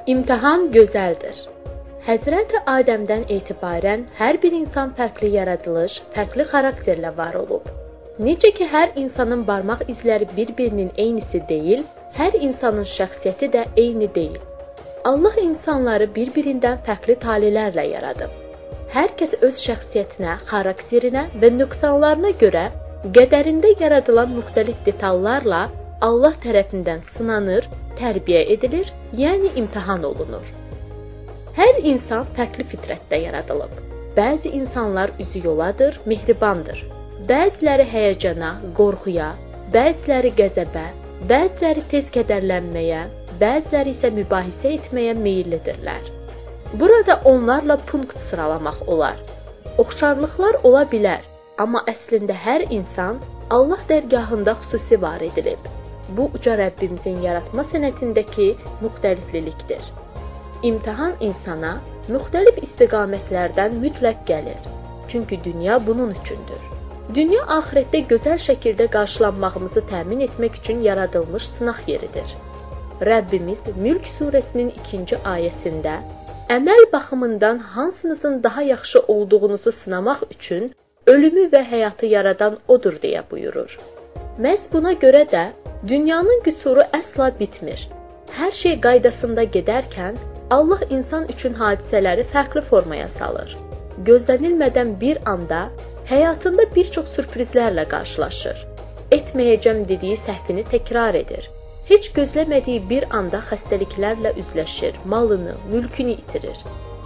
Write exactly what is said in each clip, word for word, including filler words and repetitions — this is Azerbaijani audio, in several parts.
İmtahan gözəldir. Həzrəti Adəmdən etibarən hər bir insan fərqli yaradılış, fərqli xarakterlə var olub. Necə ki, hər insanın barmaq izləri bir-birinin eynisi deyil, hər insanın şəxsiyyəti də eyni deyil. Allah insanları bir-birindən fərqli talelərlə yaradıb. Hər kəs öz şəxsiyyətinə, xarakterinə və nöqsanlarına görə qədərində yaradılan müxtəlif detallarla Allah tərəfindən sınanır, tərbiyə edilir, yəni imtahan olunur. Hər insan fərqli fitrətdə yaradılıb. Bəzi insanlar üzü yoladır, mehribandır. Bəziləri həyəcana, qorxuya, bəziləri qəzəbə, bəziləri tez kədərlənməyə, bəziləri isə mübahisə etməyə meyillidirlər. Burada onlarla punkt sıralamaq olar. Oxşarlıqlar ola bilər, amma əslində hər insan Allah dərgahında xüsusi var edilib. Bu, uca Rəbbimizin yaratma sənətindəki müxtəliflilikdir. İmtahan insana müxtəlif istiqamətlərdən mütləq gəlir. Çünki dünya bunun üçündür. Dünya axirətdə gözəl şəkildə qarşılanmağımızı təmin etmək üçün yaradılmış sınaq yeridir. Rəbbimiz Mülk surəsinin ikinci ayəsində əməl baxımından hansınızın daha yaxşı olduğunuzu sınamaq üçün ölümü və həyatı yaradan odur deyə buyurur. Məhz buna görə də dünyanın qüsuru əsla bitmir. Hər şey qaydasında gedərkən Allah insan üçün hadisələri fərqli formaya salır. Gözlənilmədən bir anda həyatında bir çox sürprizlərlə qarşılaşır. Etməyəcəm dediyi səhvini təkrar edir. Heç gözləmədiyi bir anda xəstəliklərlə üzləşir, malını, mülkünü itirir.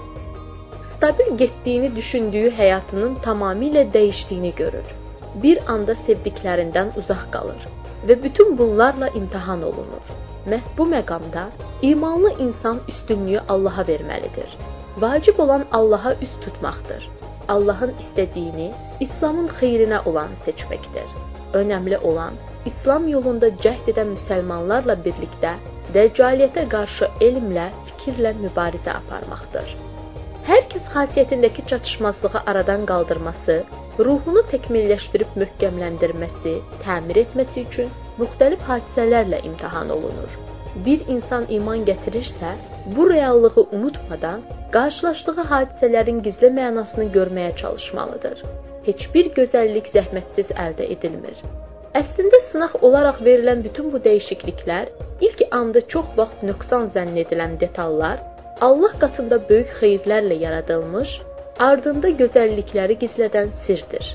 Stabil getdiyini düşündüyü həyatının tamamilə dəyişdiyini görür. Bir anda sevdiklərindən uzaq qalır və bütün bunlarla imtahan olunur. Məhz bu məqamda imanlı insan üstünlüyü Allaha verməlidir. Vacib olan Allaha üz tutmaqdır. Allahın istədiyini, İslamın xeyrinə olanı seçməkdir. Önəmli olan, İslam yolunda cəhd edən müsəlmanlarla birlikdə dəccaliyyətə qarşı elmlə, fikirlə mübarizə aparmaqdır. Hər kəs xasiyyətindəki çatışmazlığı aradan qaldırması, ruhunu təkmilləşdirib möhkəmləndirməsi, təmir etməsi üçün müxtəlif hadisələrlə imtahan olunur. Bir insan iman gətirirsə, bu reallığı unutmadan qarşılaşdığı hadisələrin gizli mənasını görməyə çalışmalıdır. Heç bir gözəllik zəhmətsiz əldə edilmir. Əslində sınaq olaraq verilən bütün bu dəyişikliklər, ilk anda çox vaxt nöqsan zənn edilən detallar, Allah qatında böyük xeyirlərlə yaradılmış, ardında gözəllikləri gizlədən sirdir.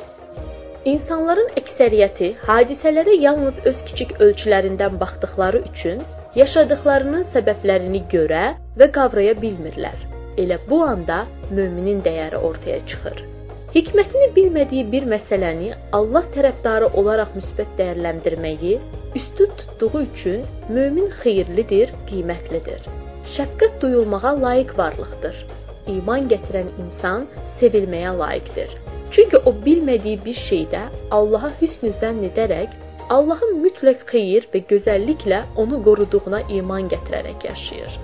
İnsanların əksəriyyəti hadisələrə yalnız öz kiçik ölçülərindən baxdıqları üçün yaşadıqlarının səbəblərini görə və qavraya bilmirlər. Elə bu anda möminin dəyəri ortaya çıxır. Hikmətini bilmədiyi bir məsələni Allah tərəfdarı olaraq müsbət dəyərləndirməyi üstün tutduğu üçün mömin xeyirlidir, qiymətlidir. Şəfqət duyulmağa layiq varlıqdır. İman gətirən insan sevilməyə layiqdir. Çünki o bilmədiyi bir şeydə Allaha hüsnü zənn edərək, Allahın mütləq xeyir və gözəlliklə onu qoruduğuna iman gətirərək yaşayır.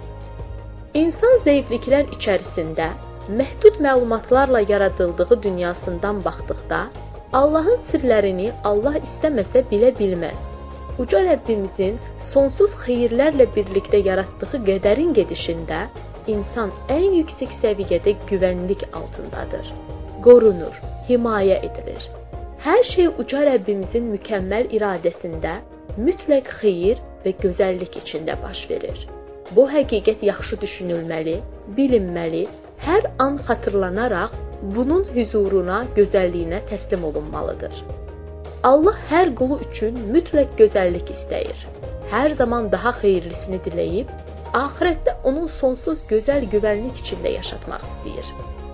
İnsan zəifliklər içərisində məhdud məlumatlarla yaradıldığı dünyasından baxdıqda, Allahın sirlərini Allah istəməsə bilə bilməz. Uca Rəbbimizin sonsuz xeyirlərlə birlikdə yaratdığı qədərin gedişində insan ən yüksək səviyyədə güvənlik altındadır. Qorunur, himayə edilir. Hər şey uca Rəbbimizin mükəmməl iradəsində mütləq xeyir və gözəllik içində baş verir. Bu həqiqət yaxşı düşünülməli, bilinməli, hər an xatırlanaraq bunun hüzuruna, gözəlliyinə təslim olunmalıdır. Allah hər qulu üçün mütləq gözəllik istəyir. Hər zaman daha xeyirlisini diləyib, axirətdə onun sonsuz gözəl güvənlik içində yaşatmaq istəyir.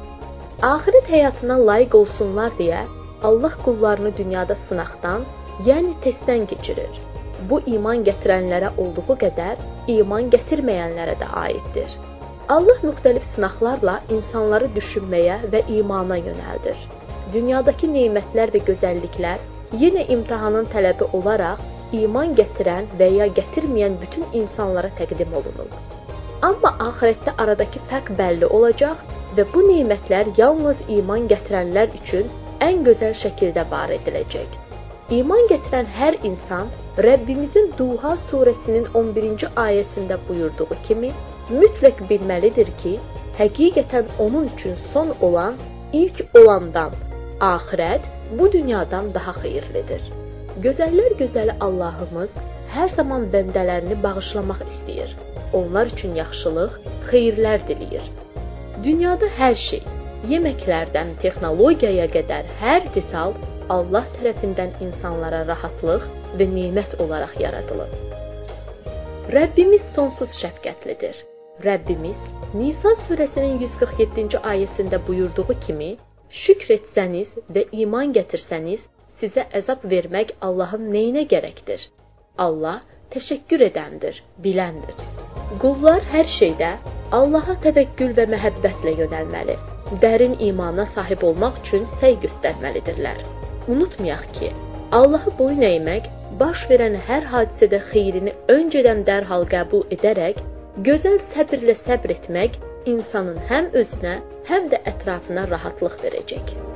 Axirət həyatına layiq olsunlar deyə Allah qullarını dünyada sınaqdan, yəni testdən keçirir. Bu iman gətirənlərə olduğu qədər iman gətirməyənlərə də aiddir. Allah müxtəlif sınaqlarla insanları düşünməyə və imana yönəldir. Dünyadakı nemətlər və gözəlliklər yenə imtahanın tələbi olaraq iman gətirən və ya gətirməyən bütün insanlara təqdim olunub. Amma axirətdə aradakı fərq bəlli olacaq və bu nemətlər yalnız iman gətirənlər üçün ən gözəl şəkildə var ediləcək. İman gətirən hər insan Rəbbimizin Duha surəsinin on birinci ayəsində buyurduğu kimi mütləq bilməlidir ki, həqiqətən onun üçün son olan ilk olandan, axirət bu dünyadan daha xeyirlidir. Gözəllər gözəli Allahımız hər zaman bəndələrini bağışlamaq istəyir. Onlar üçün yaxşılıq, xeyirlər diləyir. Dünyada hər şey, yeməklərdən texnologiyaya qədər hər detal Allah tərəfindən insanlara rahatlıq və nemət olaraq yaradılıb. Rəbbimiz sonsuz şəfqətlidir. Rəbbimiz Nisa surəsinin yüz qırx yeddinci ayəsində buyurduğu kimi, şükr etsəniz və iman gətirsəniz, sizə əzab vermək Allahın neyinə gərəkdir? Allah təşəkkür edəndir, biləndir. Qullar hər şeydə Allaha təvəkkül və məhəbbətlə yönəlməli, dərin imana sahib olmaq üçün səy göstərməlidirlər. Unutmayaq ki, Allahı boyun əymək, baş verən hər hadisədə xeyrini öncədən dərhal qəbul edərək, gözəl səbirlə səbr etmək insanın həm özünə, həm də ətrafına rahatlıq verəcək.